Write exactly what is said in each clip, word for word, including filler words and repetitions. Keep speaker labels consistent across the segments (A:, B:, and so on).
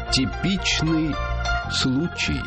A: Типичный случай.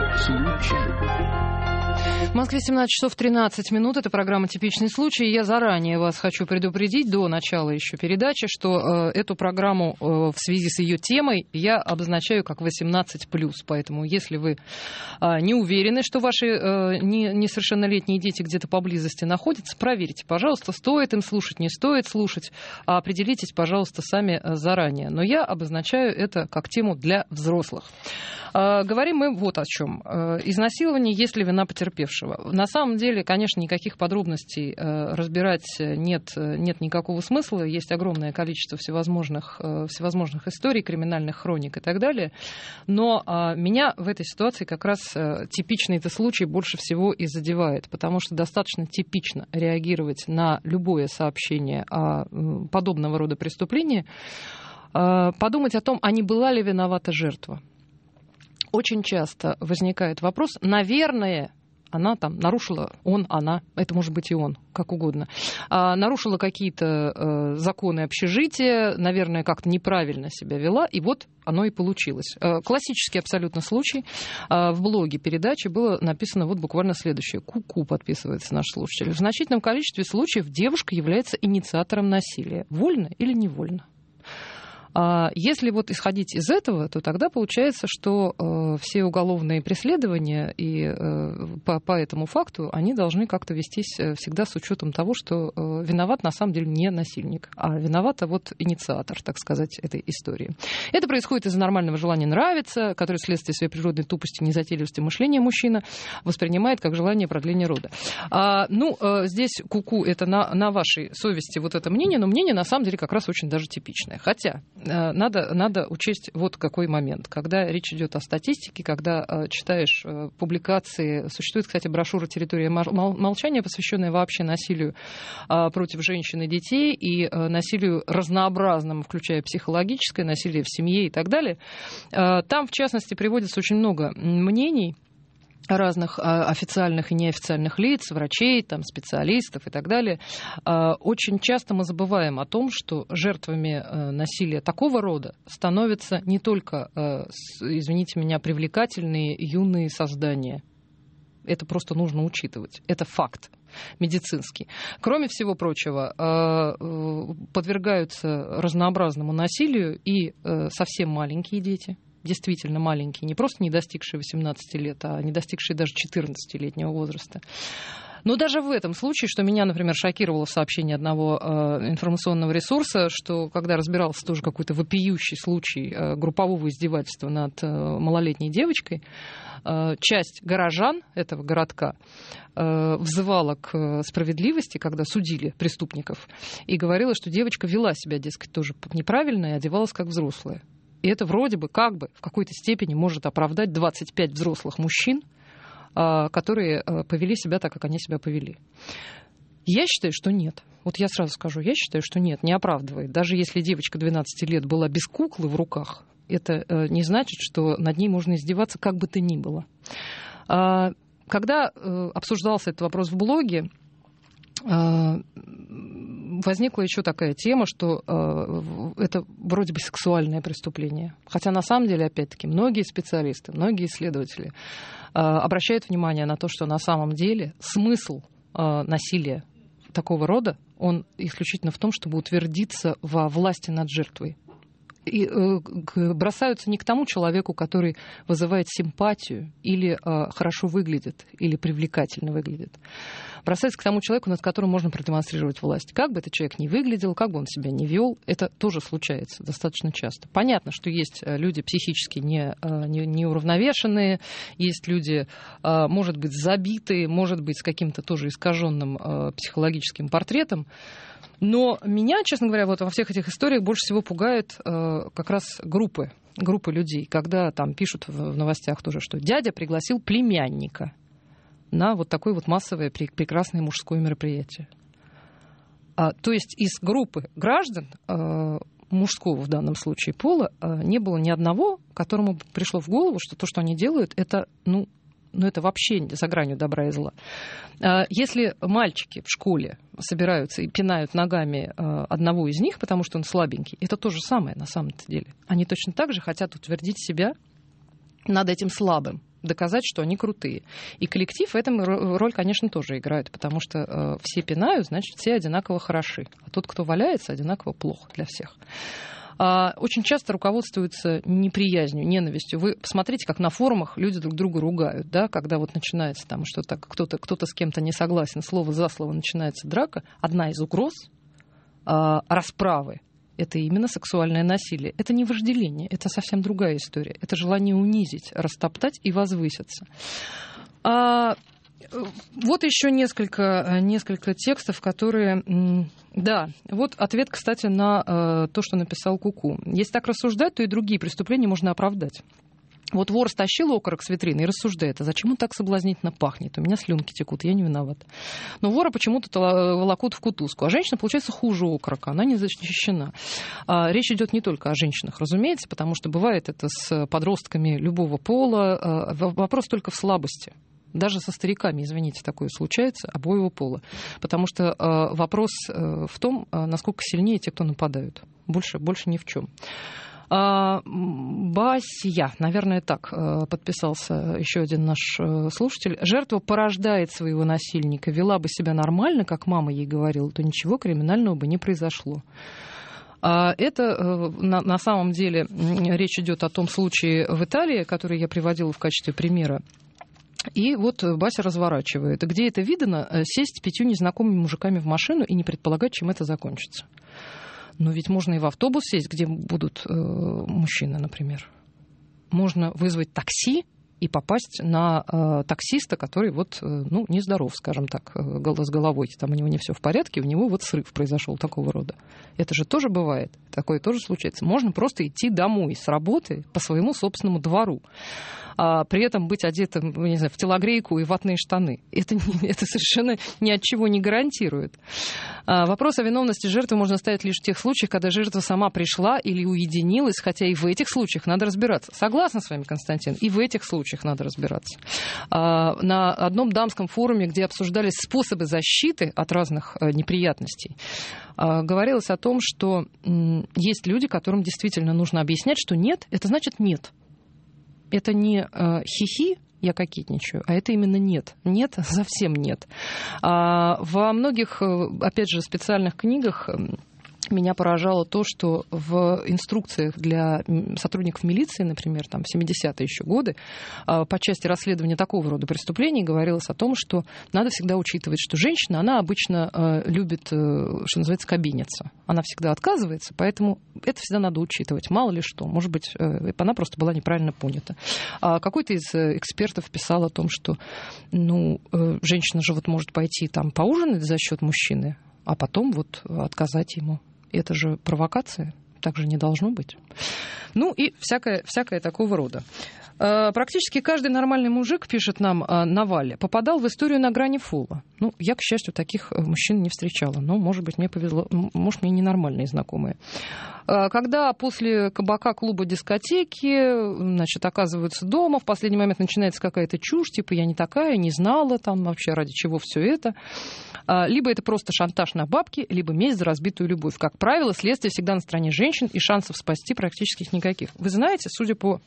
A: Случай.
B: В Москве семнадцать часов тринадцать минут. Это программа «Типичный случай». Я заранее вас хочу предупредить до начала еще передачи, что э, эту программу э, в связи с ее темой я обозначаю как восемнадцать плюс. Поэтому если вы э, не уверены, что ваши э, не, несовершеннолетние дети где-то поблизости находятся, проверьте, пожалуйста, стоит им слушать, не стоит слушать. А определитесь, пожалуйста, сами э, заранее. Но я обозначаю это как тему для взрослых. Э, говорим мы вот о чем. Э, изнасилование, если вина потерпевшего. На самом деле, конечно, никаких подробностей э, разбирать нет, нет никакого смысла. Есть огромное количество всевозможных, э, всевозможных историй, криминальных хроник и так далее. Но э, меня в этой ситуации как раз э, типичный это случай больше всего и задевает, потому что достаточно типично реагировать на любое сообщение о э, подобного рода преступлении, э, подумать о том, а не была ли виновата жертва. Очень часто возникает вопрос, наверное, она там нарушила, он, она, это может быть и он, как угодно, а, нарушила какие-то э, законы общежития, наверное, как-то неправильно себя вела, и вот оно и получилось. Э, классический абсолютно случай. Э, в блоге передачи было написано вот буквально следующее. Ку-ку, подписывается наш слушатель. В значительном количестве случаев девушка является инициатором насилия. Вольно или невольно? Если вот исходить из этого, то тогда получается, что э, все уголовные преследования и, э, по, по этому факту, они должны как-то вестись всегда с учетом того, что э, виноват на самом деле не насильник, а виноват вот инициатор, так сказать, этой истории. Это происходит из-за нормального желания нравиться, которое вследствие своей природной тупости, незатейливости мышления мужчина воспринимает как желание продления рода. А, ну, э, здесь ку-ку, это на, на вашей совести вот это мнение, но мнение на самом деле как раз очень даже типичное. Хотя Надо, надо учесть вот какой момент. Когда речь идет о статистике, когда э, читаешь э, публикации, существует, кстати, брошюра «Территория молчания», посвященная вообще насилию э, против женщин и детей и э, насилию разнообразному, включая психологическое насилие в семье и так далее. Э, там, в частности, приводится очень много мнений разных официальных и неофициальных лиц, врачей, там, специалистов и так далее. Очень часто мы забываем о том, что жертвами насилия такого рода становятся не только, извините меня, привлекательные юные создания. Это просто нужно учитывать. Это факт медицинский. Кроме всего прочего, подвергаются разнообразному насилию и совсем маленькие дети. Действительно маленькие, не просто не достигшие восемнадцати лет, а не достигшие даже четырнадцатилетнего возраста. Но даже в этом случае, что меня, например, шокировало в сообщении одного э, информационного ресурса, что когда разбирался тоже какой-то вопиющий случай э, группового издевательства над э, малолетней девочкой, э, часть горожан этого городка э, взывала к справедливости, когда судили преступников, и говорила, что девочка вела себя, дескать, тоже неправильно и одевалась как взрослая. И это вроде бы как бы в какой-то степени может оправдать двадцать пять взрослых мужчин, которые повели себя так, как они себя повели. Я считаю, что нет. Вот я сразу скажу, я считаю, что нет, не оправдывает. Даже если девочка двенадцати лет была без куклы в руках, это не значит, что над ней можно издеваться как бы то ни было. Когда обсуждался этот вопрос в блоге, возникла еще такая тема, что э, это вроде бы сексуальное преступление. Хотя на самом деле, опять-таки, многие специалисты, многие исследователи э, обращают внимание на то, что на самом деле смысл э, насилия такого рода, он исключительно в том, чтобы утвердиться во власти над жертвой. И э, бросаются не к тому человеку, который вызывает симпатию или э, хорошо выглядит, или привлекательно выглядит. Бросается к тому человеку, над которым можно продемонстрировать власть. Как бы этот человек ни выглядел, как бы он себя ни вел, это тоже случается достаточно часто. Понятно, что есть люди психически не, не, неуравновешенные, есть люди, может быть, забитые, может быть, с каким-то тоже искаженным психологическим портретом. Но меня, честно говоря, вот во всех этих историях больше всего пугают как раз группы, группы людей, когда там пишут в новостях тоже, что дядя пригласил племянника на вот такое вот массовое прекрасное мужское мероприятие. А, то есть из группы граждан, э, мужского в данном случае пола, э, не было ни одного, которому пришло в голову, что то, что они делают, это, ну, ну, это вообще за гранью добра и зла. Если мальчики в школе собираются и пинают ногами одного из них, потому что он слабенький, это то же самое на самом-то деле. Они точно так же хотят утвердить себя над этим слабым, доказать, что они крутые. И коллектив в этом роль, конечно, тоже играет, потому что э, все пинают, значит, все одинаково хороши. А тот, кто валяется, одинаково плохо для всех. А, очень часто руководствуются неприязнью, ненавистью. Вы посмотрите, как на форумах люди друг друга ругают, да, когда вот начинается там что-то, кто-то, кто-то с кем-то не согласен, слово за слово начинается драка. Одна из угроз а, расправы — это именно сексуальное насилие. Это не вожделение, это совсем другая история. Это желание унизить, растоптать и возвыситься. А, вот еще несколько, несколько текстов, которые... Да, вот ответ, кстати, на э, то, что написал Куку. Если так рассуждать, то и другие преступления можно оправдать. Вот вор стащил окорок с витрины и рассуждает, а зачем он так соблазнительно пахнет? У меня слюнки текут, я не виноват. Но вора почему-то волокут в кутузку, а женщина, получается, хуже окорока, она не защищена. А речь идет не только о женщинах, разумеется, потому что бывает это с подростками любого пола. А вопрос только в слабости. Даже со стариками, извините, такое случается, обоего пола. Потому что э, вопрос э, в том, э, насколько сильнее те, кто нападают. Больше, больше ни в чем. А, Басия, наверное, так э, подписался еще один наш э, слушатель. Жертва порождает своего насильника. Вела бы себя нормально, как мама ей говорила, то ничего криминального бы не произошло. Это на, на самом деле речь идет о том случае в Италии, который я приводила в качестве примера. И вот Бася разворачивает. Где это видно, сесть пятью незнакомыми мужиками в машину и не предполагать, чем это закончится. Но ведь можно и в автобус сесть, где будут э, мужчины, например. Можно вызвать такси и попасть на э, таксиста, который вот, э, ну, нездоров, скажем так, э, с головой. Там у него не все в порядке, у него вот срыв произошел такого рода. Это же тоже бывает, такое тоже случается. Можно просто идти домой с работы по своему собственному двору. А при этом быть одетым, не знаю, в телогрейку и ватные штаны. Это, не, это совершенно ни от чего не гарантирует. А вопрос о виновности жертвы можно ставить лишь в тех случаях, когда жертва сама пришла или уединилась, хотя и в этих случаях надо разбираться. Согласна с вами, Константин, и в этих случаях надо разбираться. А на одном дамском форуме, где обсуждались способы защиты от разных неприятностей, говорилось о том, что есть люди, которым действительно нужно объяснять, что нет, это значит нет. Это не э, хихи, я кокетничаю, а это именно нет. Нет, совсем нет. А во многих, опять же, специальных книгах меня поражало то, что в инструкциях для сотрудников милиции, например, там, в семидесятые еще годы, по части расследования такого рода преступлений говорилось о том, что надо всегда учитывать, что женщина, она обычно любит, что называется, кабиниться. Она всегда отказывается, поэтому это всегда надо учитывать. Мало ли что. Может быть, она просто была неправильно понята. А какой-то из экспертов писал о том, что ну, женщина же вот может пойти там поужинать за счет мужчины, а потом вот отказать ему. Это же провокация, так же не должно быть. Ну и всякое, всякое такого рода. Практически каждый нормальный мужик, пишет нам Навале, попадал в историю на грани фола. Ну, я, к счастью, таких мужчин не встречала. Но, может быть, мне повезло, может, мне ненормальные знакомые. Когда после кабака, клуба, дискотеки, значит, оказываются дома, в последний момент начинается какая-то чушь, типа «я не такая, не знала, там вообще ради чего все это». Либо это просто шантаж на бабки, либо месть за разбитую любовь. Как правило, следствие всегда на стороне женщин, и шансов спасти практически никаких. Вы знаете, судя по,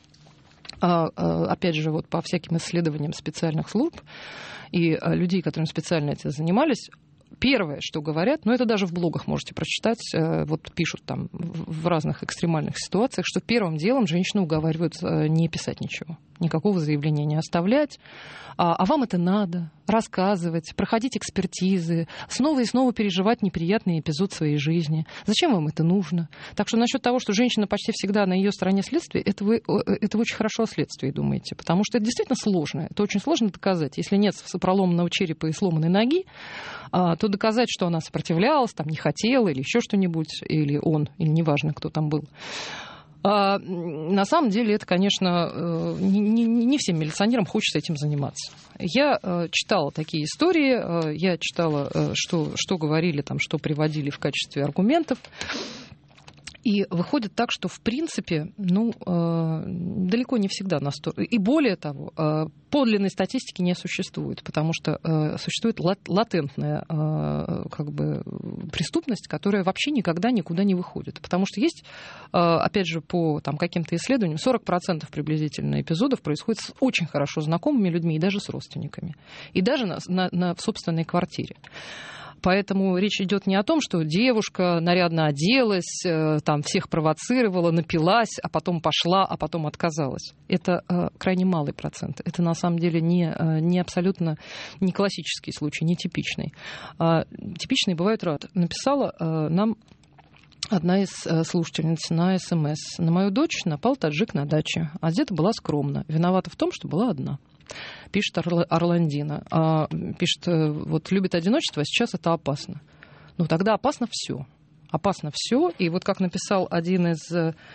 B: опять же, вот по всяким исследованиям специальных служб и людей, которым специально этим занимались, первое, что говорят, ну это даже в блогах можете прочитать, вот пишут там в разных экстремальных ситуациях, что первым делом женщину уговаривают не писать ничего, никакого заявления не оставлять, а, а вам это надо, рассказывать, проходить экспертизы, снова и снова переживать неприятный эпизод своей жизни. Зачем вам это нужно? Так что насчет того, что женщина почти всегда на ее стороне следствия, это вы, это вы очень хорошо о следствии думаете, потому что это действительно сложно, это очень сложно доказать. Если нет проломанного черепа и сломанной ноги, то доказать, что она сопротивлялась, там, не хотела или еще что-нибудь, или он, или неважно, кто там был. А, на самом деле это, конечно, не, не, не всем милиционерам хочется этим заниматься. Я а, читала такие истории, а, я читала, а, что, что говорили, там, что приводили в качестве аргументов. И выходит так, что, в принципе, ну, э, далеко не всегда настолько. И более того, э, подлинной статистики не существует, потому что э, существует лат- латентная э, как бы, преступность, которая вообще никогда никуда не выходит. Потому что есть, э, опять же, по там, каким-то исследованиям, сорок процентов приблизительно эпизодов происходит с очень хорошо знакомыми людьми и даже с родственниками. И даже на, на, на, в собственной квартире. Поэтому речь идет не о том, что девушка нарядно оделась, там всех провоцировала, напилась, а потом пошла, а потом отказалась. Это э, крайне малый процент. Это на самом деле не, не абсолютно не классический случай, не типичный. А, типичные бывают рад. Написала э, нам одна из слушательниц на СМС. На мою дочь напал таджик на даче. Одета была скромно. Виновата в том, что была одна. Пишет Орландина. А, пишет, вот любит одиночество, а сейчас это опасно. Ну, тогда опасно все. Опасно все. И вот как написал один из,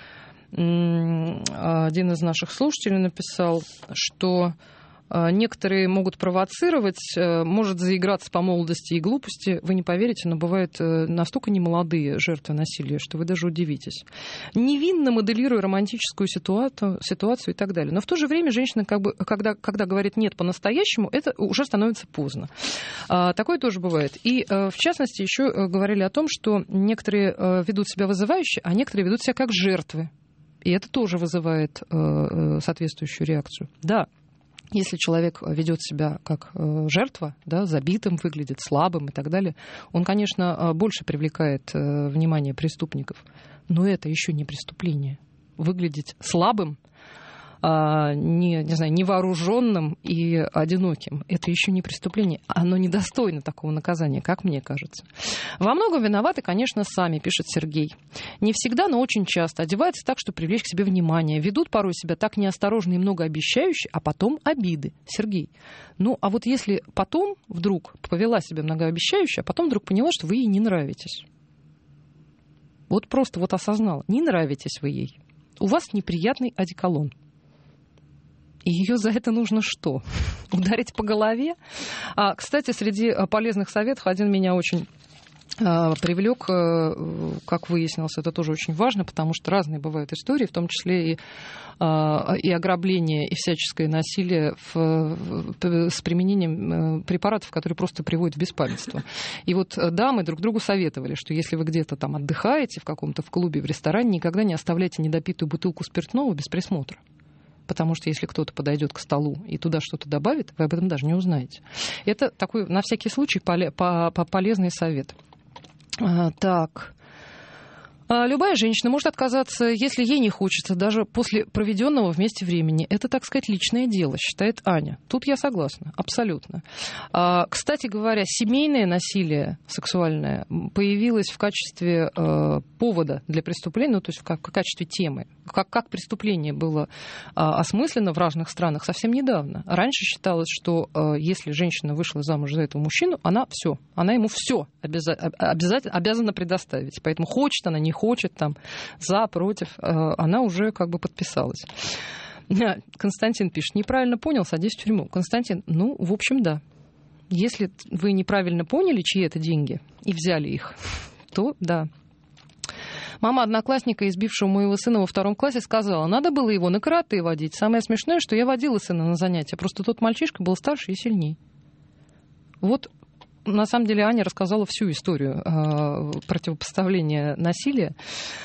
B: один из наших слушателей, написал, что некоторые могут провоцировать, может заиграться по молодости и глупости. Вы не поверите, но бывают настолько немолодые жертвы насилия, что вы даже удивитесь. Невинно моделируя романтическую ситуацию, ситуацию и так далее. Но в то же время женщина, как бы, когда, когда говорит «нет» по-настоящему, это уже становится поздно. Такое тоже бывает. И, в частности, еще говорили о том, что некоторые ведут себя вызывающе, а некоторые ведут себя как жертвы. И это тоже вызывает соответствующую реакцию. Да. Если человек ведет себя как жертва, да, забитым выглядит, слабым и так далее, он, конечно, больше привлекает внимание преступников. Но это еще не преступление. Выглядеть слабым, не, не знаю, невооруженным и одиноким — это еще не преступление. Оно недостойно такого наказания, как мне кажется. Во многом виноваты, конечно, сами, пишет Сергей. Не всегда, но очень часто. Одеваются так, чтобы привлечь к себе внимание. Ведут порой себя так неосторожно и многообещающе, а потом обиды. Сергей, ну а вот если потом вдруг повела себя многообещающе, а потом вдруг поняла, что вы ей не нравитесь. Вот просто вот осознала. Не нравитесь вы ей. У вас неприятный одеколон. И ее за это нужно что? Ударить по голове? А, кстати, среди полезных советов один меня очень а, привлек, а, как выяснилось, это тоже очень важно, потому что разные бывают истории, в том числе и, а, и ограбление, и всяческое насилие в, в, с применением препаратов, которые просто приводят в беспамятство. И вот дамы друг другу советовали, что если вы где-то там отдыхаете в каком-то в клубе, в ресторане, никогда не оставляйте недопитую бутылку спиртного без присмотра. Потому что если кто-то подойдет к столу и туда что-то добавит, вы об этом даже не узнаете. Это такой, на всякий случай, полезный совет. Так. Любая женщина может отказаться, если ей не хочется, даже после проведенного вместе времени. Это, так сказать, личное дело, считает Аня. Тут я согласна, абсолютно. Кстати говоря, семейное насилие сексуальное появилось в качестве повода для преступления, ну, то есть в качестве темы. Как, как преступление было осмыслено в разных странах совсем недавно. Раньше считалось, что если женщина вышла замуж за этого мужчину, она все, она ему все обязательно обязана предоставить. Поэтому хочет она, не хочет, там, за, против, она уже как бы подписалась. Константин пишет, неправильно понял, садись в тюрьму. Константин, ну, в общем, да. Если вы неправильно поняли, чьи это деньги, и взяли их, то да. Мама одноклассника, избившего моего сына во втором классе, сказала, надо было его на карате водить. Самое смешное, что я водила сына на занятия, просто тот мальчишка был старше и сильней. Вот, на самом деле, Аня рассказала всю историю э, противопоставления насилия.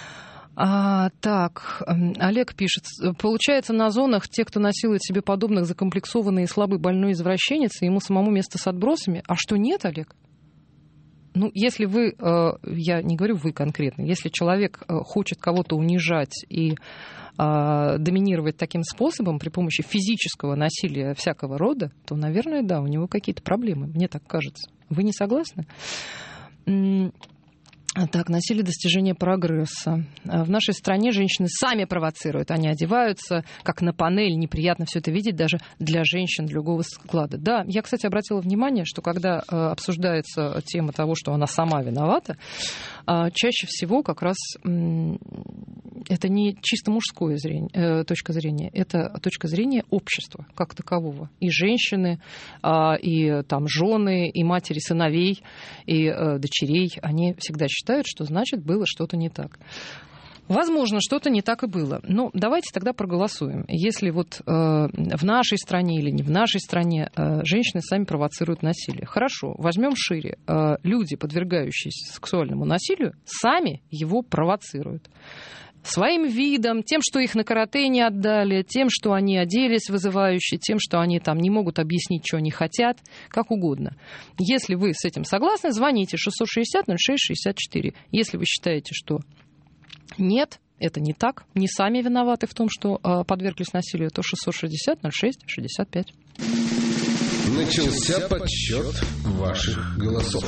B: А, так, Олег пишет, получается, на зонах те, кто насилует себе подобных, закомплексованный и слабый больной извращенец, и ему самому место с отбросами. А что нет, Олег? Ну, если вы, я не говорю вы конкретно, если человек хочет кого-то унижать и доминировать таким способом при помощи физического насилия всякого рода, то, наверное, да, у него какие-то проблемы, мне так кажется. Вы не согласны? Так, насилие достижения прогресса. В нашей стране женщины сами провоцируют. Они одеваются, как на панель. Неприятно все это видеть даже для женщин другого склада. Да, я, кстати, обратила внимание, что когда э, обсуждается тема того, что она сама виновата, э, чаще всего как раз э, это не чисто мужская зрение, э, точка зрения, это точка зрения общества как такового. И женщины, э, и там жены, и матери сыновей, и э, дочерей, они всегда считают, что значит было что-то не так. Возможно, что-то не так и было. Но давайте тогда проголосуем. Если вот э, в нашей стране или не в нашей стране э, женщины сами провоцируют насилие. Хорошо, возьмем шире. Э, люди, подвергающиеся сексуальному насилию, сами его провоцируют. Своим видом, тем, что их на карате не отдали, тем, что они оделись вызывающе, тем, что они там не могут объяснить, что они хотят, как угодно. Если вы с этим согласны, звоните шестьсот шестьдесят ноль шесть шестьдесят четыре. Если вы считаете, что нет, это не так, не сами виноваты в том, что э, подверглись насилию, то шестьсот шестьдесят ноль шесть шестьдесят пять.
C: Начался подсчет ваших голосов.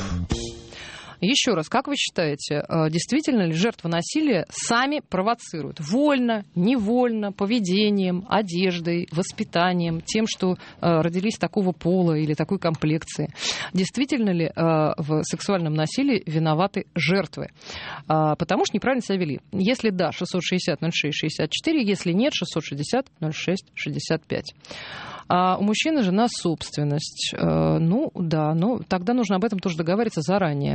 B: Еще раз, как вы считаете, действительно ли жертвы насилия сами провоцируют? Вольно, невольно, поведением, одеждой, воспитанием, тем, что родились такого пола или такой комплекции? Действительно ли в сексуальном насилии виноваты жертвы? Потому что неправильно себя вели. Если да, шестьсот шестьдесят ноль шесть шестьдесят четыре, если нет, шестьсот шестьдесят ноль шесть шестьдесят пять. А у мужчины жена собственность. Ну, да, но тогда нужно об этом тоже договариваться заранее.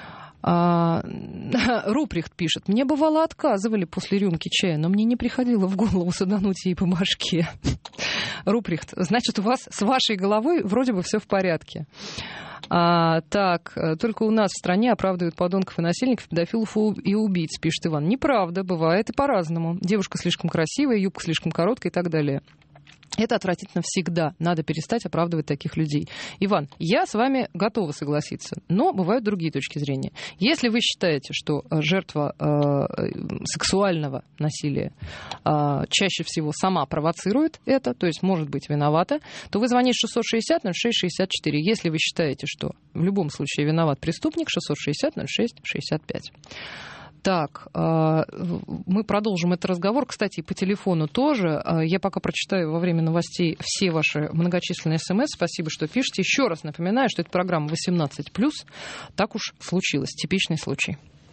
B: А, Руприхт пишет: мне бывало отказывали после рюмки чая, но мне не приходило в голову садануть ей по башке. Руприхт, значит, у вас с вашей головой вроде бы все в порядке. А, так, только у нас в стране оправдывают подонков и насильников, педофилов и убийц, пишет Иван. Неправда, бывает и по-разному. Девушка слишком красивая, юбка слишком короткая и так далее. Это отвратительно всегда. Надо перестать оправдывать таких людей. Иван, я с вами готова согласиться, но бывают другие точки зрения. Если вы считаете, что жертва э, сексуального насилия э, чаще всего сама провоцирует это, то есть может быть виновата, то вы звоните шестьсот шестьдесят ноль шесть шестьдесят четыре. Если вы считаете, что в любом случае виноват преступник, шестьсот шестьдесят ноль шесть шестьдесят пять. Так, мы продолжим этот разговор. Кстати, по телефону тоже. Я пока прочитаю во время новостей все ваши многочисленные смс. Спасибо, что пишете. Еще раз напоминаю, что это программа восемнадцать плюс. Так уж случилось. Типичный случай.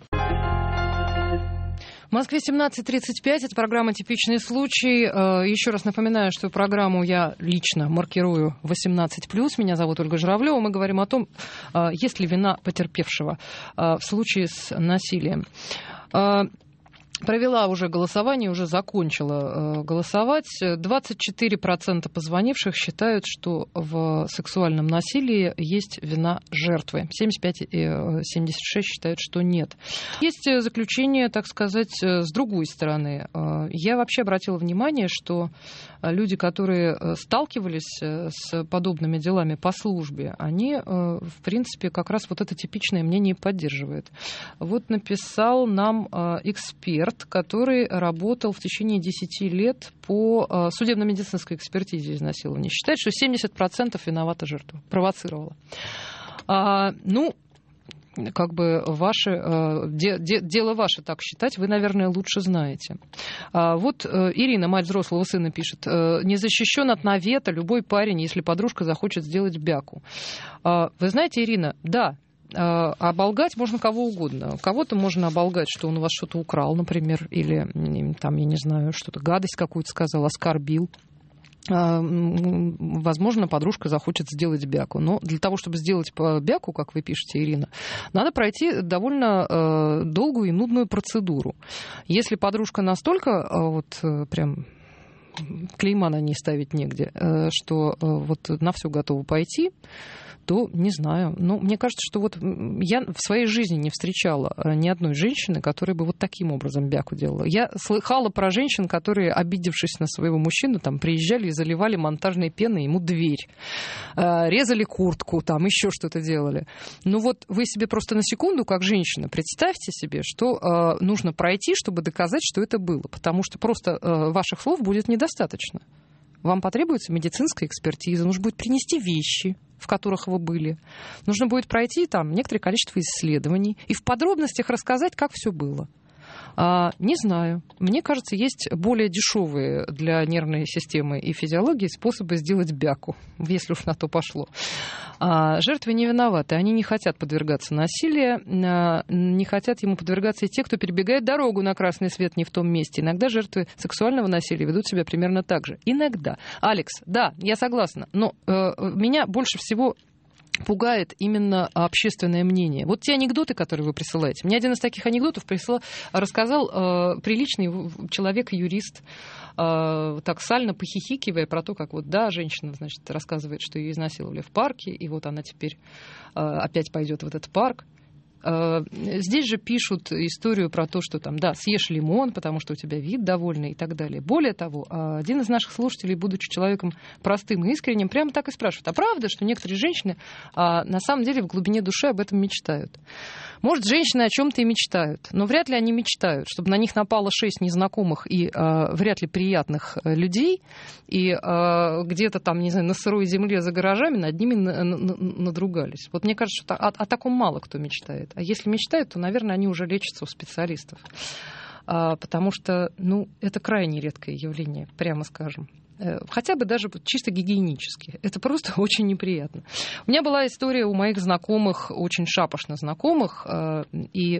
B: В Москве семнадцать тридцать пять. Это программа «Типичный случай». Еще раз напоминаю, что программу я лично маркирую восемнадцать плюс. Меня зовут Ольга Журавлева. Мы говорим о том, есть ли вина потерпевшего в случае с насилием. Провела уже голосование, уже закончила э, голосовать. двадцать четыре процента позвонивших считают, что в сексуальном насилии есть вина жертвы. семьдесят пять и семьдесят шесть считают, что нет. Есть заключение, так сказать, с другой стороны. Я вообще обратила внимание, что люди, которые сталкивались с подобными делами по службе, они, в принципе, как раз вот это типичное мнение поддерживают. Вот написал нам эксперт, который работал в течение десяти лет по судебно-медицинской экспертизе изнасилования. Считает, что семьдесят процентов виновата жертва, провоцировала. А, ну, как бы ваше, де, де, дело ваше так считать, вы, наверное, лучше знаете. А, вот Ирина, мать взрослого сына, пишет: не защищен от навета любой парень, если подружка захочет сделать бяку. А, вы знаете, Ирина, да, оболгать можно кого угодно. Кого-то можно оболгать, что он у вас что-то украл, например, или, там, я не знаю, что-то, гадость какую-то сказал, оскорбил. Возможно, подружка захочет сделать бяку. Но для того, чтобы сделать бяку, как вы пишете, Ирина, надо пройти довольно долгую и нудную процедуру. Если подружка настолько вот прям клейма на ней ставить негде, что вот на все готова пойти, то не знаю. Но мне кажется, что вот я в своей жизни не встречала ни одной женщины, которая бы вот таким образом бяку делала. Я слыхала про женщин, которые, обидевшись на своего мужчину, там приезжали и заливали монтажной пеной ему дверь, резали куртку, там еще что-то делали. Ну вот вы себе просто на секунду, как женщина, представьте себе, что нужно пройти, чтобы доказать, что это было. Потому что просто ваших слов будет недостаточно. Вам потребуется медицинская экспертиза, нужно будет принести вещи, в которых вы были. Нужно будет пройти там некоторое количество исследований и в подробностях рассказать, как все было. А, не знаю. Мне кажется, есть более дешевые для нервной системы и физиологии способы сделать бяку, если уж на то пошло. А, жертвы не виноваты. Они не хотят подвергаться насилию, а, не хотят ему подвергаться и те, кто перебегает дорогу на красный свет не в том месте. Иногда жертвы сексуального насилия ведут себя примерно так же. Иногда. Алекс, да, я согласна, но э, меня больше всего пугает именно общественное мнение. Вот те анекдоты, которые вы присылаете. Мне один из таких анекдотов присылал, рассказал э, приличный человек, юрист, э, так сально похихикивая про то, как вот, да, женщина, значит, рассказывает, что ее изнасиловали в парке, и вот она теперь э, опять пойдет в этот парк. Здесь же пишут историю про то, что там, да, съешь лимон, потому что у тебя вид довольный и так далее. Более того, один из наших слушателей, будучи человеком простым и искренним, прямо так и спрашивает: а правда, что некоторые женщины на самом деле в глубине души об этом мечтают? Может, женщины о чем-то и мечтают, но вряд ли они мечтают, чтобы на них напало шесть незнакомых и а, вряд ли приятных людей, и а, где-то там, не знаю, на сырой земле за гаражами над ними на- на- надругались. Вот мне кажется, что о, о таком мало кто мечтает. А если мечтают, то, наверное, они уже лечатся у специалистов. А, потому что, ну, это крайне редкое явление, прямо скажем. Хотя бы даже чисто гигиенически. Это просто очень неприятно. У меня была история у моих знакомых, очень шапошно знакомых, и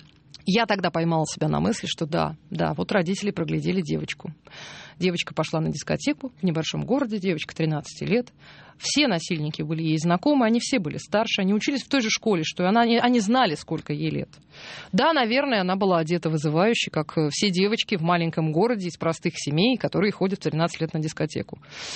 B: я тогда поймала себя на мысли, что да, да, вот родители проглядели девочку. Девочка пошла на дискотеку в небольшом городе, девочка тринадцати лет. Все насильники были ей знакомы, они все были старше, они учились в той же школе, что она, они знали, сколько ей лет. Да, наверное, она была одета вызывающе, как все девочки в маленьком городе из простых семей, которые ходят в тринадцать лет на дискотеку.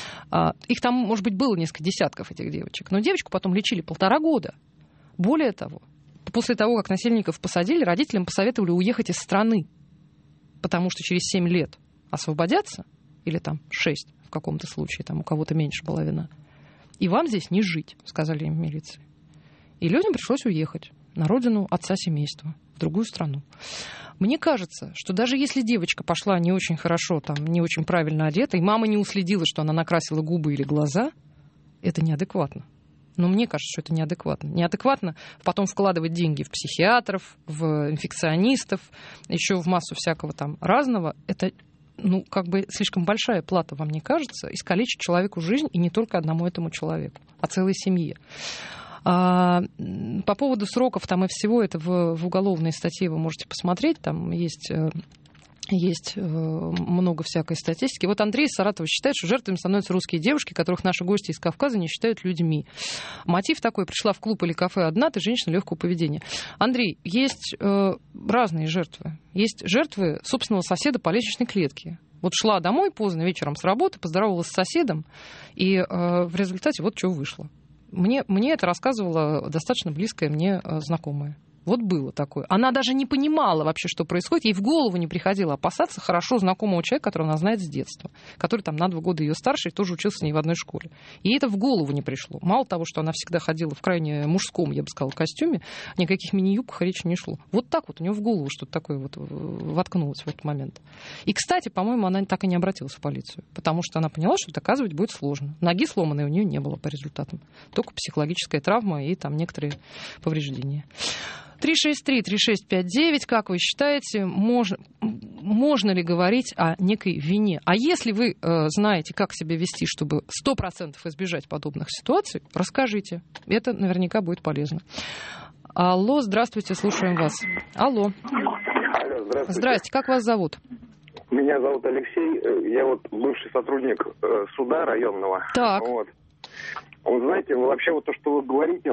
B: Их там, может быть, было несколько десятков, этих девочек, но девочку потом лечили полтора года. Более того, после того, как насильников посадили, родителям посоветовали уехать из страны, потому что через семь лет освободятся, или там шесть в каком-то случае, там у кого-то меньше была вина, и вам здесь не жить, сказали им в милиции. И людям пришлось уехать на родину отца семейства, в другую страну. Мне кажется, что даже если девочка пошла не очень хорошо, там, не очень правильно одета, и мама не уследила, что она накрасила губы или глаза, это неадекватно. Но мне кажется, что это неадекватно. Неадекватно потом вкладывать деньги в психиатров, в инфекционистов, еще в массу всякого там разного. Это, ну, как бы слишком большая плата, вам не кажется, искалечить человеку жизнь, и не только одному этому человеку, а целой семье. А, по поводу сроков там и всего, это в, в уголовной статье вы можете посмотреть, там есть... Есть э, много всякой статистики. Вот Андрей из Саратова считает, что жертвами становятся русские девушки, которых наши гости из Кавказа не считают людьми. Мотив такой: пришла в клуб или кафе одна, ты женщина легкого поведения. Андрей, есть э, разные жертвы. Есть жертвы собственного соседа по лестничной клетке. Вот шла домой поздно вечером с работы, поздоровалась с соседом, и э, в результате вот что вышло. Мне, мне это рассказывала достаточно близкая мне э, знакомая. Вот было такое. Она даже не понимала вообще, что происходит. Ей в голову не приходило опасаться хорошо знакомого человека, которого она знает с детства, который там на два года ее старше и тоже учился с ней в одной школе. Ей это в голову не пришло. Мало того, что она всегда ходила в крайне мужском, я бы сказала, костюме, никаких мини-юбках речи не шло. Вот так вот у нее в голову что-то такое вот воткнулось в этот момент. И, кстати, по-моему, она так и не обратилась в полицию, потому что она поняла, что доказывать будет сложно. Ноги сломанной у нее не было по результатам. Только психологическая травма и там некоторые повреждения. три шесть три три шесть пять девять. Как вы считаете, можно, можно ли говорить о некой вине? А если вы э, знаете, как себя вести, чтобы сто процентов избежать подобных ситуаций, расскажите. Это наверняка будет полезно. Алло, здравствуйте, слушаем вас. Алло.
D: Алло, здравствуйте.
B: Здрасте, как вас зовут?
D: Меня зовут Алексей, я вот бывший сотрудник э, суда районного.
B: Так.
D: Вот. Вот знаете, вообще вот то, что вы говорите,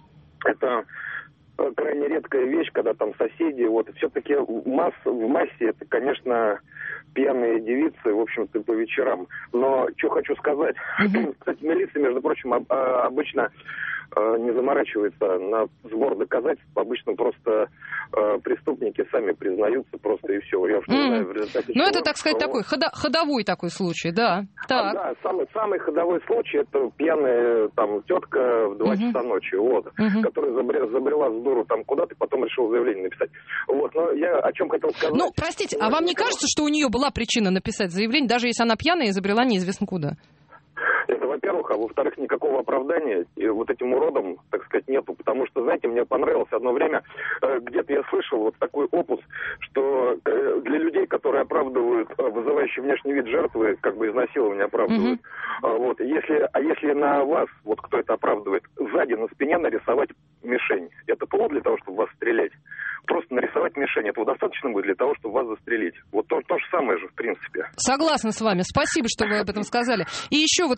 D: это крайне редкая вещь, когда там соседи, вот, все-таки в, масс, в массе это, конечно, пьяные девицы, в общем-то, по вечерам. Но что хочу сказать, mm-hmm. кстати, милиция, между прочим, об, обычно э, не заморачивается на сбор доказательств, обычно просто э, преступники сами признаются просто и все. Я уж не mm-hmm. знаю, в результате
B: Ну,
D: чего,
B: это, так сказать,
D: кого...
B: такой ходо- ходовой такой случай, да. Так.
D: А, да, самый, самый ходовой случай, это пьяная там тетка в два uh-huh. часа ночи, вот, uh-huh. которая забрела, забрела с дуру там куда-то, потом решила заявление написать. Вот, но я о чем хотел сказать.
B: Ну, простите, а вам не кажется, что у нее была причина написать заявление, даже если она пьяная и забрела неизвестно куда?
D: Это, во-первых, а во-вторых, никакого оправдания и вот этим уродам, так сказать, нету, потому что, знаете, мне понравилось одно время, э, где-то я слышал вот такой опус, что э, для людей, которые оправдывают э, вызывающий внешний вид жертвы, как бы изнасилование оправдывают, mm-hmm. а, вот, если, а если на вас, вот кто это оправдывает, сзади на спине нарисовать мишень, это повод для того, чтобы вас стрелять? Просто нарисовать мишень, этого достаточно будет для того, чтобы вас застрелить. Вот то, то же самое же, в принципе.
B: Согласна с вами. Спасибо, что вы об этом сказали. И еще, вот вы когда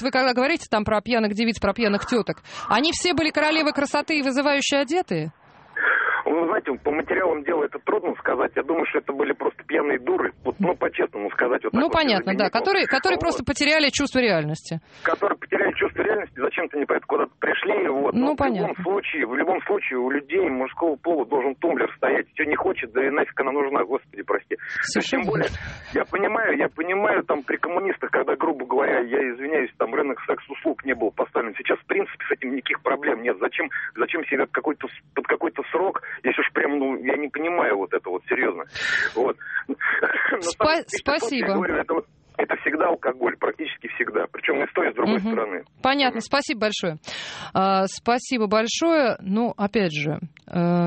B: говорите там про пьяных девиц, про пьяных теток. Они все были королевы красоты и вызывающе одетые?
D: Вы знаете, по материалам дела это трудно сказать. Я думаю, что это были просто пьяные дуры. Вот, ну, по-честному сказать. Вот
B: ну,
D: вот
B: понятно, да. Которые, которые вот. просто потеряли чувство реальности.
D: Которые потеряли чувство реальности, зачем-то не понятно, куда-то пришли. Вот.
B: Ну,
D: Но
B: понятно.
D: В любом случае, в любом случае у людей мужского пола должен тумблер стоять. Все не хочет, да и нафиг она нужна, господи, прости. Тем более, я понимаю, я понимаю, там при коммунистах, когда, грубо говоря, я извиняюсь, там рынок секс-услуг не был поставлен. Сейчас, в принципе, с этим никаких проблем нет. Зачем, зачем себе какой-то, под какой-то срок, если уж прям, ну, я не понимаю вот это вот, серьезно. Вот.
B: Спа- спасибо.
D: Я говорю, это, вот, это всегда алкоголь, практически всегда. Причем и с той, и с другой угу. стороны.
B: Понятно, угу. спасибо большое. А, спасибо большое. Ну, опять же... А...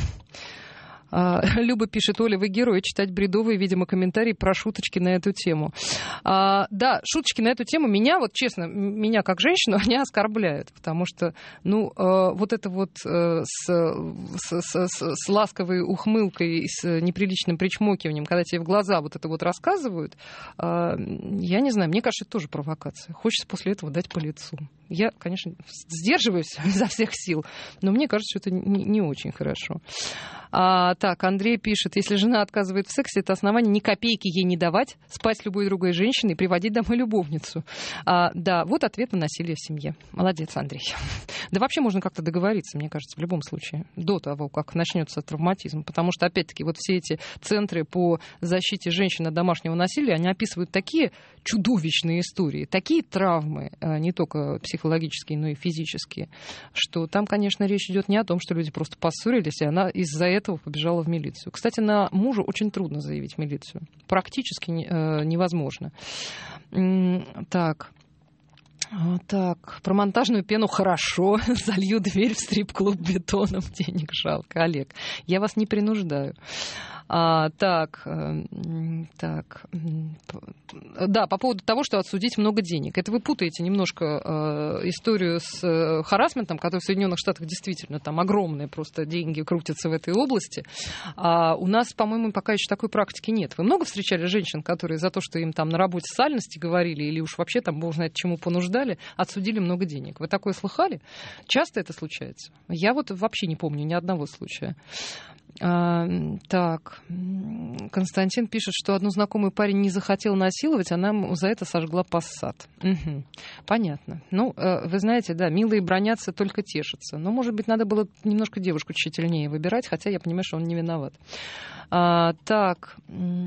B: Люба пишет: Оля, вы герои, читать бредовые, видимо, комментарии про шуточки на эту тему. А, да, шуточки на эту тему меня, вот честно, меня как женщину, они оскорбляют, потому что, ну, э, вот это вот э, с, с, с, с ласковой ухмылкой, с неприличным причмокиванием, когда тебе в глаза вот это вот рассказывают, э, я не знаю, мне кажется, это тоже провокация. Хочется после этого дать по лицу. Я, конечно, сдерживаюсь изо всех сил, но мне кажется, что это не, не очень хорошо. А, так, Андрей пишет: если жена отказывает в сексе, это основание ни копейки ей не давать, спать с любой другой женщиной и приводить домой любовницу. А, да, вот ответ на насилие в семье. Молодец, Андрей. Да вообще можно как-то договориться, мне кажется, в любом случае, до того, как начнется травматизм. Потому что, опять-таки, вот все эти центры по защите женщин от домашнего насилия, они описывают такие чудовищные истории, такие травмы, не только психологические, но и физические, что там, конечно, речь идет не о том, что люди просто поссорились, и она из-за этого побежала в милицию. Кстати, на мужа очень трудно заявить в милицию. Практически э, невозможно. Так. Так, про монтажную пену хорошо. Залью дверь в стрип-клуб бетоном. Денег жалко. Олег, я вас не принуждаю. А, так, э, так, да, по поводу того, что отсудить много денег. Это вы путаете немножко э, историю с э, харассментом, который в Соединенных Штатах действительно там огромные просто деньги крутятся в этой области. А у нас, по-моему, пока еще такой практики нет. Вы много встречали женщин, которые за то, что им там на работе сальности говорили или уж вообще там, бог знает, чему понуждали, отсудили много денег? Вы такое слыхали? Часто это случается? Я вот вообще не помню ни одного случая. А, так, Константин пишет, что одну знакомую парень не захотел насиловать, она за это сожгла Пассат. Угу. Понятно. Ну, вы знаете, да, милые бронятся, только тешатся. Но, может быть, надо было немножко девушку тщательнее выбирать, хотя я понимаю, что он не виноват. А, так...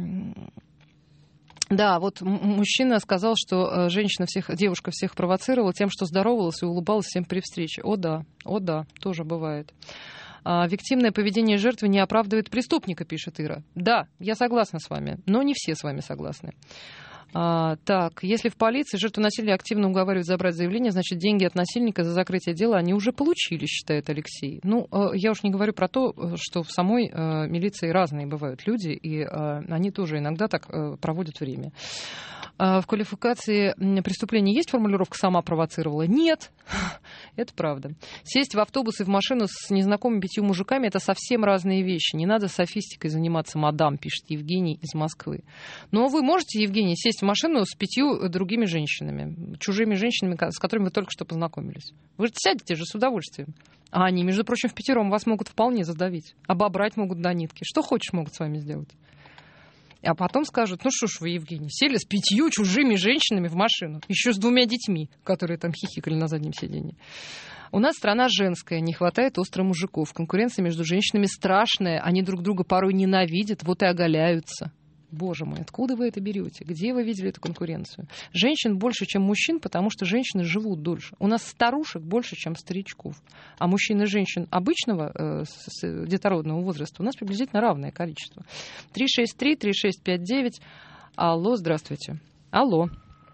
B: Да, вот мужчина сказал, что женщина всех, девушка всех провоцировала тем, что здоровалась и улыбалась всем при встрече. О да, о да, тоже бывает. А, виктимное поведение жертвы не оправдывает преступника, пишет Ира. Да, я согласна с вами, но не все с вами согласны. А, так, если в полиции жертву насилия активно уговаривают забрать заявление, значит, деньги от насильника за закрытие дела они уже получили, считает Алексей. Ну, я уж не говорю про то, что в самой милиции разные бывают люди, и они тоже иногда так проводят время. В квалификации преступления есть формулировка «сама провоцировала»? Нет, это правда. Сесть в автобус и в машину с незнакомыми пятью мужиками — это совсем разные вещи. Не надо софистикой заниматься, мадам, пишет Евгений из Москвы. Но вы можете, Евгений, сесть в машину с пятью другими женщинами, чужими женщинами, с которыми вы только что познакомились? Вы же сядете же с удовольствием. А они, между прочим, впятером вас могут вполне задавить, обобрать могут до нитки. Что хочешь могут с вами сделать. А потом скажут: ну что ж вы, Евгений, сели с пятью чужими женщинами в машину, еще с двумя детьми, которые там хихикали на заднем сиденье. У нас страна женская, не хватает остро мужиков. Конкуренция между женщинами страшная, они друг друга порой ненавидят, вот и оголяются. Боже мой, откуда вы это берете? Где вы видели эту конкуренцию? Женщин больше, чем мужчин, потому что женщины живут дольше. У нас старушек больше, чем старичков. А мужчин и женщин обычного э, с, с, детородного возраста у нас приблизительно равное количество. три шесть три три шесть пять девять. Алло, здравствуйте. Алло.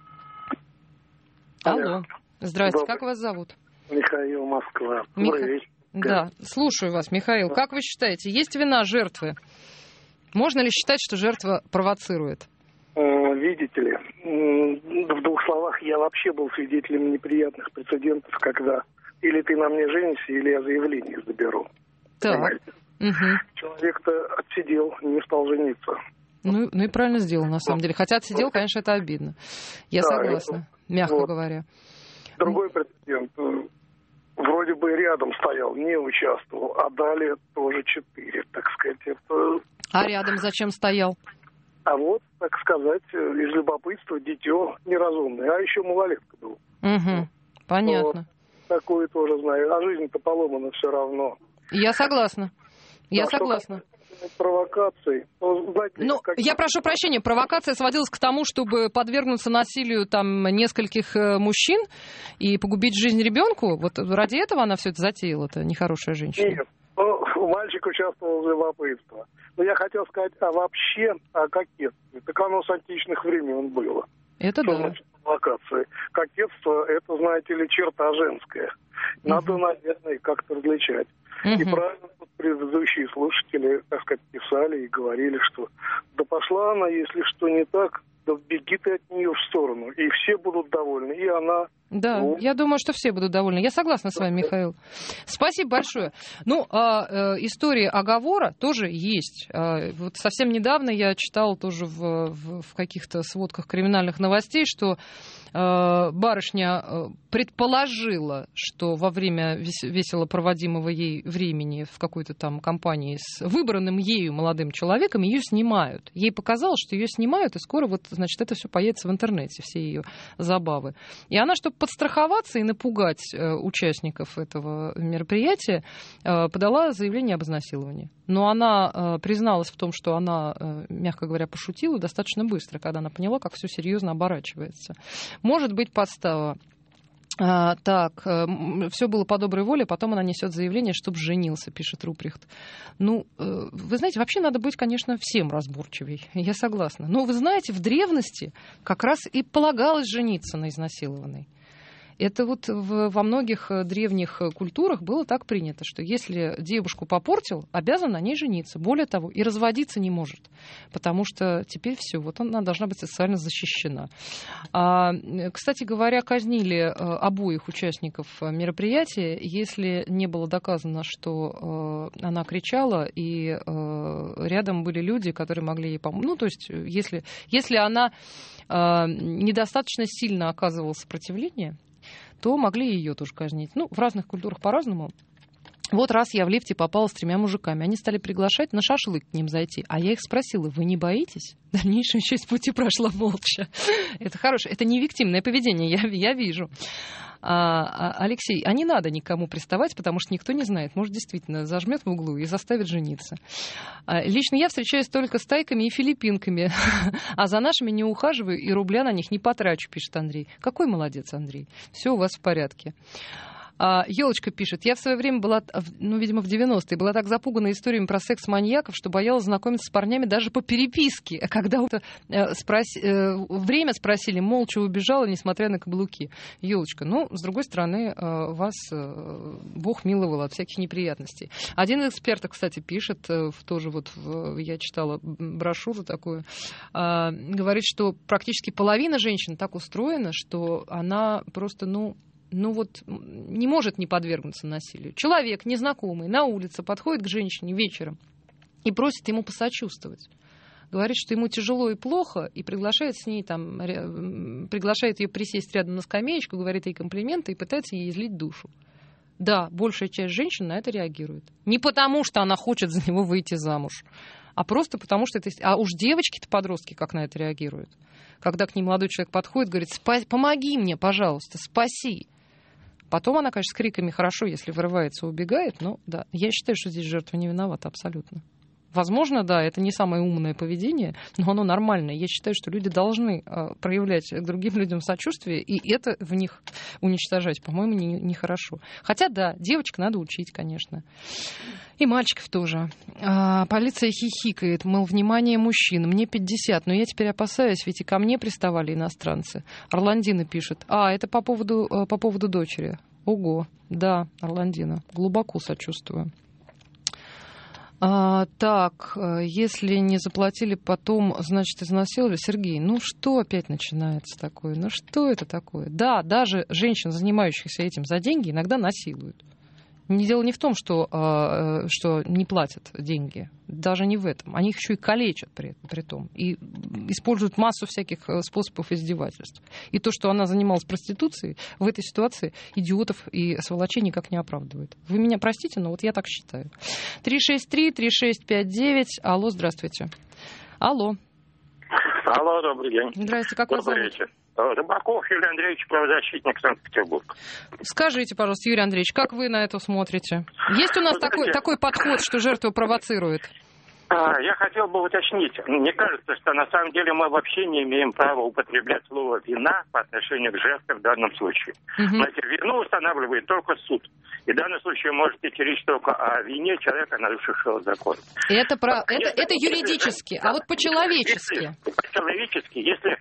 B: Алло. Здравствуйте. Как вас зовут?
E: Михаил, Москва.
B: Миха... Да, слушаю вас, Михаил. Как вы считаете, есть вина жертвы? Можно ли считать, что жертва провоцирует?
E: Видите ли, в двух словах, я вообще был свидетелем неприятных прецедентов, когда или ты на мне женишься, или я заявление заберу.
B: Так. Угу.
E: Человек-то отсидел, не стал жениться.
B: Ну, ну и правильно сделал, на самом деле. Хотя отсидел, конечно, это обидно. Я да, согласна, это... мягко вот. говоря.
E: Другой прецедент. Вроде бы рядом стоял, не участвовал, а далее тоже четыре, так сказать. Это...
B: А рядом зачем стоял?
E: А вот, так сказать, из любопытства дитё неразумное. А еще малолетка был.
B: Угу, понятно.
E: Вот, такое тоже знаю. А жизнь-то поломана все равно.
B: Я согласна. Я
E: да,
B: согласна.
E: Провокации. Ну, знаете,
B: ну
E: как...
B: я прошу прощения, провокация сводилась к тому, чтобы подвергнуться насилию там нескольких мужчин и погубить жизнь ребенку. Вот ради этого она все это затеяла, это нехорошая женщина.
E: Нет, ну, мальчик участвовал в любопытстве. Но я хотел сказать, а вообще о кокетстве. Так оно с античных времен было.
B: Это
E: что
B: да.
E: Значит, провокация. Кокетство, это, знаете ли, черта женская. Надо, угу. наверное, как-то различать. Угу. И правильно тут предыдущие слушатели, так сказать, писали и говорили, что да пошла она, если что не так, да беги ты от нее в сторону, и все будут довольны, и она...
B: Да, ну... я думаю, что все будут довольны. Я согласна с вами, Михаил. Спасибо большое. Ну, а, э, история оговора тоже есть. А, вот совсем недавно я читала тоже в, в, в каких-то сводках криминальных новостей, что э, барышня предположила, что во время весело проводимого ей времени в какой-то там компании с выбранным ею молодым человеком ее снимают. Ей показалось, что ее снимают, и скоро вот, значит, это все появится в интернете, все ее забавы. И она, чтобы подстраховаться и напугать э, участников этого мероприятия, э, подала заявление об изнасиловании. Но она э, призналась в том, что она, э, мягко говоря, пошутила достаточно быстро, когда она поняла, как все серьезно оборачивается. Может быть подстава. А, так, э, все было по доброй воле, потом она несет заявление, чтобы женился, пишет Руприхт. Ну, э, вы знаете, вообще надо быть, конечно, всем разборчивей, я согласна. Но вы знаете, в древности как раз и полагалось жениться на изнасилованной. Это вот в, во многих древних культурах было так принято, что если девушку попортил, обязан на ней жениться. Более того, и разводиться не может, потому что теперь все, вот она должна быть социально защищена. А, кстати говоря, казнили обоих участников мероприятия, если не было доказано, что э, она кричала, и э, рядом были люди, которые могли ей помочь. Ну, то есть, если, если она э, недостаточно сильно оказывала сопротивление, то могли ее тоже казнить. Ну, в разных культурах по-разному. Вот раз я в лифте попала с тремя мужиками. Они стали приглашать на шашлык к ним зайти. А я их спросила, вы не боитесь? Дальнейшую часть пути прошла молча. Это хорошее, это не виктимное поведение, я, я вижу. А, а, Алексей, а не надо никому приставать, потому что никто не знает. Может, действительно зажмет в углу и заставит жениться. А, лично я встречаюсь только с тайками и филиппинками, а за нашими не ухаживаю и рубля на них не потрачу, пишет Андрей. Какой молодец, Андрей. Все у вас в порядке. Елочка пишет, я в свое время была, ну, видимо, в девяностые, была так запугана историями про секс-маньяков, что боялась знакомиться с парнями даже по переписке. А когда э, спрос... э, время спросили, молча убежала, несмотря на каблуки. Елочка, ну, с другой стороны, э, вас э, Бог миловал от всяких неприятностей. Один из экспертов, кстати, пишет, э, тоже вот в, я читала брошюру такую, э, говорит, что практически половина женщин так устроена, что она просто, ну, ну вот не может не подвергнуться насилию. Человек незнакомый на улице подходит к женщине вечером и просит ему посочувствовать. Говорит, что ему тяжело и плохо, и приглашает с ней там, приглашает ее присесть рядом на скамеечку, говорит ей комплименты и пытается ей излить душу. Да, большая часть женщин на это реагирует. Не потому, что она хочет за него выйти замуж, а просто потому, что это... А уж девочки-то, подростки, как на это реагируют. Когда к ним молодой человек подходит, говорит, помоги мне, пожалуйста, спаси. Потом она, конечно, с криками «хорошо», если вырывается, убегает, но да, я считаю, что здесь жертва не виновата абсолютно. Возможно, да, это не самое умное поведение, но оно нормальное. Я считаю, что люди должны э, проявлять к другим людям сочувствие, и это в них уничтожать, по-моему, нехорошо. Не Хотя, да, девочек надо учить, конечно. И мальчиков тоже. А, полиция хихикает, мол, внимание мужчин, мне пятьдесят, но я теперь опасаюсь, ведь и ко мне приставали иностранцы. Орландина пишет, а, это по поводу, по поводу дочери. Ого, да, Орландина, глубоко сочувствую. А, так, если не заплатили, потом, значит, изнасиловали. Сергей, ну что опять начинается такое? Ну что это такое? Да, даже женщин, занимающихся этим за деньги, иногда насилуют. Дело не в том, что, что не платят деньги. Даже не в этом. Они их еще и калечат при, при том. И используют массу всяких способов издевательств. И то, что она занималась проституцией, в этой ситуации идиотов и сволочей никак не оправдывает. Вы меня простите, но вот я так считаю. три шесть три три шесть пять девять. Алло, здравствуйте. Алло.
F: Алло, добрый день.
B: Здравствуйте, как вас зовут?
F: Добрый вечер. Рыбаков Юрий Андреевич, правозащитник, Санкт-Петербург.
B: Скажите, пожалуйста, Юрий Андреевич, как вы на это смотрите? Есть у нас такой, такой подход, что жертва провоцирует?
F: Я хотел бы уточнить. Мне кажется, что на самом деле мы вообще не имеем права употреблять слово «вина» по отношению к жертве в данном случае. Угу. Знаете, вину устанавливает только суд. И в данном случае может идти речь только о вине человека, нарушившего закон.
B: Это, про... это, если, это юридически, если, а вот по-человечески?
F: Если, по-человечески, если...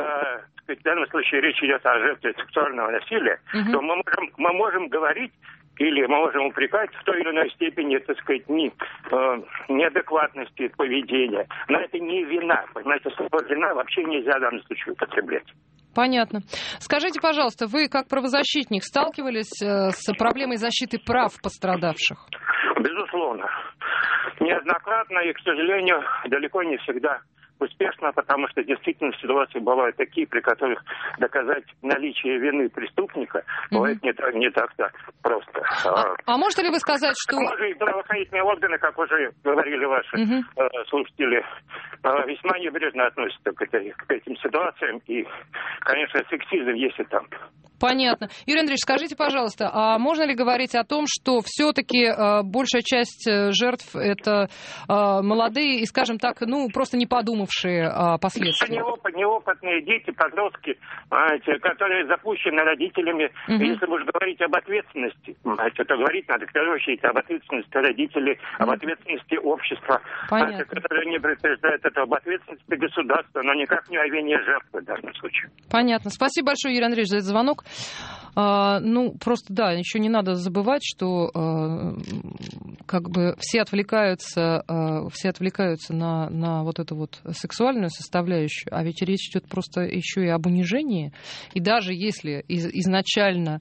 F: Э, в данном случае речь идет о жертве сексуального насилия, угу. то мы можем, мы можем говорить или мы можем упрекать в той или иной степени, так сказать, не, э, неадекватности поведения. Но это не вина. Понимаете, слово «вина» вообще нельзя в данном случае употреблять.
B: Понятно. Скажите, пожалуйста, вы как правозащитник сталкивались э, с проблемой защиты прав пострадавших?
F: Безусловно. Неоднократно и, к сожалению, далеко не всегда успешно, потому что действительно ситуации бывают такие, при которых доказать наличие вины преступника mm-hmm. бывает не так, не так-то просто.
B: А, а можете ли вы сказать, что...
F: Также и правоохранительные органы, как уже говорили ваши mm-hmm. э, слушатели, э, весьма небрежно относятся к, этой, к этим ситуациям, и, конечно, сексизм есть и там.
B: Понятно. Юрий Андреевич, скажите, пожалуйста, а можно ли говорить о том, что все-таки э, большая часть жертв это э, молодые и, скажем так, ну, просто не подумавшие о последствиях?
F: Неопыт, неопытные дети, подростки, знаете, которые запущены родителями. Угу. Если уж говорить об ответственности, знаете, то говорить надо, в первую очередь, об ответственности родителей, угу. об ответственности общества, знаете, которые не предупреждают это об ответственности государства, но никак не о вине жертвы в данном случае.
B: Понятно. Спасибо большое, Юрий Андреевич, за этот звонок. А, ну, просто, да, еще не надо забывать, что а, как бы все отвлекаются, а, все отвлекаются на, на вот эту вот сексуальную составляющую, а ведь речь идет просто еще и об унижении. И даже если из, изначально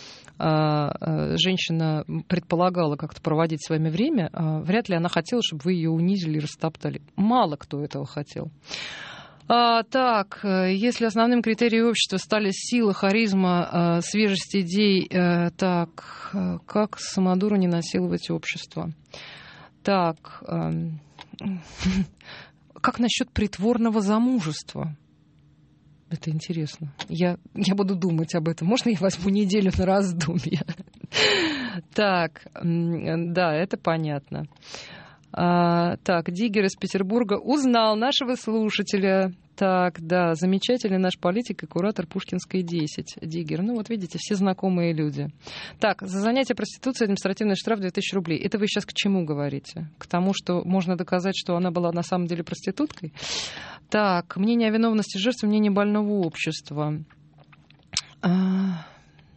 B: а, женщина предполагала как-то проводить с вами время, а, вряд ли она хотела, чтобы вы ее унизили и растоптали. Мало кто этого хотел. А, так, если основным критерием общества стали сила, харизма, а, свежесть идей, а, так, как самодуру не насиловать общество? Так, а, как насчет притворного замужества? Это интересно. Я, я буду думать об этом. Можно я возьму неделю на раздумье? Так, да, это понятно. А, так, Диггер из Петербурга узнал нашего слушателя. Так, да, замечательный наш политик и куратор Пушкинской десять. Диггер, ну вот видите, все знакомые люди. Так, за занятие проституцией административный штраф две тысячи рублей. Это вы сейчас к чему говорите? К тому, что можно доказать, что она была на самом деле проституткой? Так, мнение о виновности жертвы, мнение больного общества. А...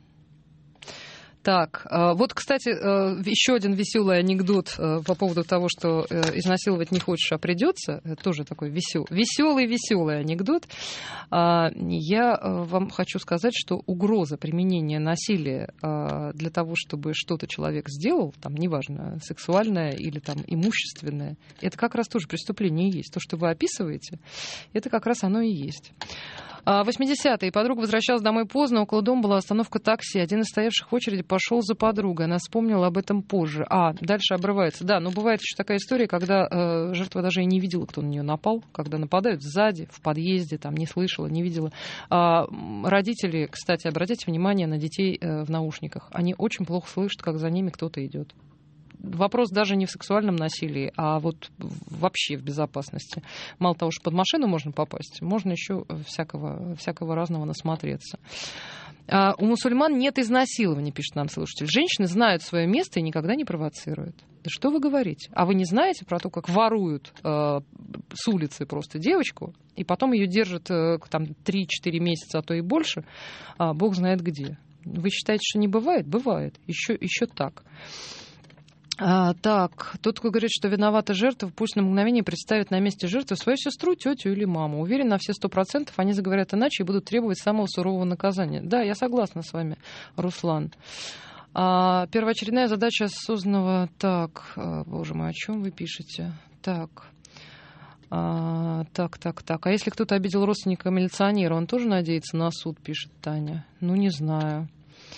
B: Так, вот, кстати, еще один веселый анекдот по поводу того, что изнасиловать не хочешь, а придется. Тоже такой веселый-веселый анекдот. Я вам хочу сказать, что угроза применения насилия для того, чтобы что-то человек сделал, там, неважно, сексуальное или там имущественное, это как раз тоже преступление и есть. То, что вы описываете, это как раз оно и есть. восьмидесятые. Подруга возвращалась домой поздно. Около дома была остановка такси. Один из стоявших в очереди пошел за подругой. Она вспомнила об этом позже. А, дальше обрывается. Да, но бывает еще такая история, когда э, жертва даже и не видела, кто на нее напал. Когда нападают сзади, в подъезде, там, не слышала, не видела. А, родители, кстати, обратите внимание на детей э, в наушниках. Они очень плохо слышат, как за ними кто-то идет. Вопрос даже не в сексуальном насилии, а вот вообще в безопасности. Мало того, что под машину можно попасть, можно еще всякого, всякого разного насмотреться. А у мусульман нет изнасилования, пишет нам слушатель. Женщины знают свое место и никогда не провоцируют. Да что вы говорите? А вы не знаете про то, как воруют э, с улицы просто девочку, и потом ее держат э, там три-четыре месяца, а то и больше, а бог знает где. Вы считаете, что не бывает? Бывает. Еще, еще так. А, так, тот, кто говорит, что виновата жертва, пусть на мгновение представит на месте жертвы свою сестру, тетю или маму. Уверен, на все сто процентов они заговорят иначе и будут требовать самого сурового наказания. Да, я согласна с вами, Руслан. А, первоочередная задача осознанного... Так, боже мой, о чем вы пишете? Так... А, так, так, так. А если кто-то обидел родственника милиционера, он тоже надеется на суд, пишет Таня? Ну, не знаю.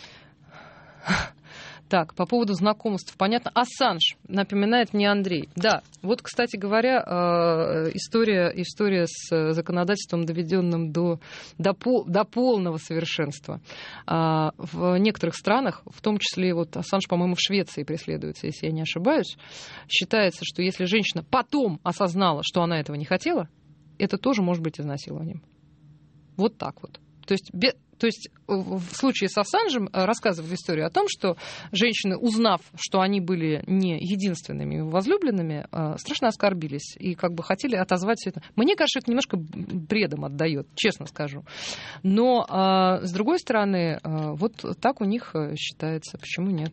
B: Так, по поводу знакомств, понятно. Ассанж, напоминает мне Андрей. Да, вот, кстати говоря, история, история с законодательством, доведенным до, до, пол, до полного совершенства. В некоторых странах, в том числе вот Ассанж, по-моему, в Швеции преследуется, если я не ошибаюсь, считается, что если женщина потом осознала, что она этого не хотела, это тоже может быть изнасилованием. Вот так вот. То есть... То есть в случае с Ассанжем рассказывали историю о том, что женщины, узнав, что они были не единственными возлюбленными, страшно оскорбились и как бы хотели отозвать все это. Мне кажется, это немножко бредом отдает, честно скажу. Но с другой стороны, вот так у них считается. Почему нет?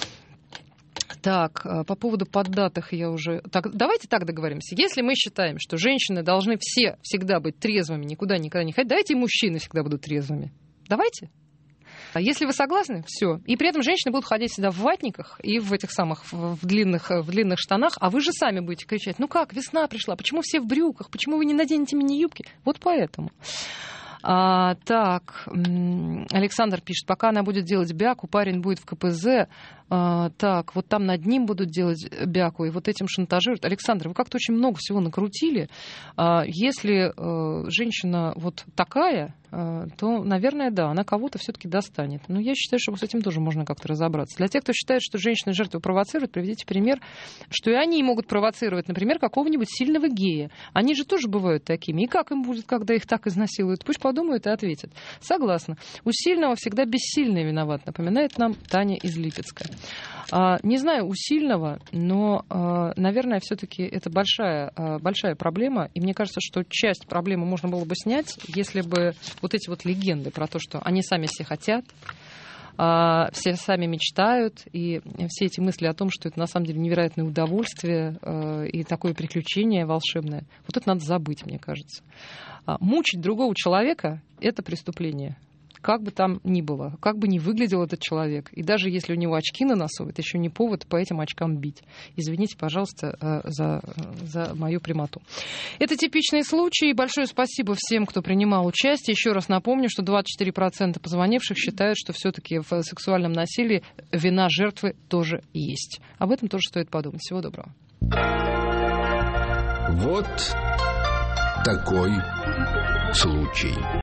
B: Так, по поводу поддатых я уже... Так, давайте так договоримся. Если мы считаем, что женщины должны все всегда быть трезвыми, никуда никогда не ходить, давайте и мужчины всегда будут трезвыми. Давайте. А если вы согласны, все. И при этом женщины будут ходить всегда в ватниках и в этих самых в длинных, в длинных штанах, а вы же сами будете кричать: ну как, весна пришла, почему все в брюках, почему вы не наденете мини-юбки? Вот поэтому. А, так, Александр пишет: пока она будет делать бяку, парень будет в ка пэ зэ. А, так, вот там над ним будут делать бяку, и вот этим шантажируют. Александр, вы как-то очень много всего накрутили. А, если а, женщина вот такая, а, то, наверное, да, она кого-то все-таки достанет. Но я считаю, что с этим тоже можно как-то разобраться. Для тех, кто считает, что женщины жертвы провоцируют, приведите пример, что и они могут провоцировать, например, какого-нибудь сильного гея. Они же тоже бывают такими. И как им будет, когда их так изнасилуют? Пусть подумают и ответят. Согласна. У сильного всегда бессильный виноват, напоминает нам Таня из Липецка. А, не знаю, у сильного, но, а, наверное, все-таки это большая, а, большая проблема. И мне кажется, что часть проблемы можно было бы снять, если бы вот эти вот легенды про то, что они сами все хотят, а, все сами мечтают, и все эти мысли о том, что это на самом деле невероятное удовольствие а, и такое приключение волшебное, вот это надо забыть, мне кажется. А, мучить другого человека — это преступление. Как бы там ни было, как бы ни выглядел этот человек. И даже если у него очки на носу, это еще не повод по этим очкам бить. Извините, пожалуйста, за, за мою прямоту. Это типичный случай. Большое спасибо всем, кто принимал участие. Еще раз напомню, что двадцать четыре процента позвонивших считают, что все-таки в сексуальном насилии вина жертвы тоже есть. Об этом тоже стоит подумать. Всего доброго.
A: Вот такой случай.